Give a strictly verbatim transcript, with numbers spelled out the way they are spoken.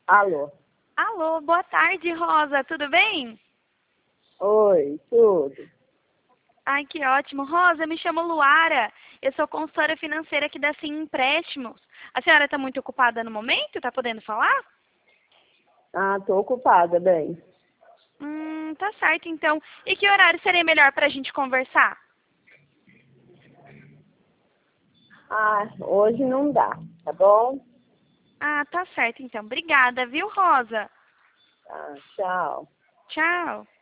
Alô? Alô, boa tarde, Rosa, tudo bem? Oi, tudo. Ai, que ótimo. Rosa, me chamo Luara, eu sou consultora financeira aqui da Sim Empréstimos. A senhora está muito ocupada no momento? Está podendo falar? Ah, tô ocupada, bem. Hum, tá certo, então. E que horário seria melhor para a gente conversar? Ah, hoje não dá, tá bom? Ah, tá certo, então. Obrigada, viu, Rosa? Tá, tchau. Tchau.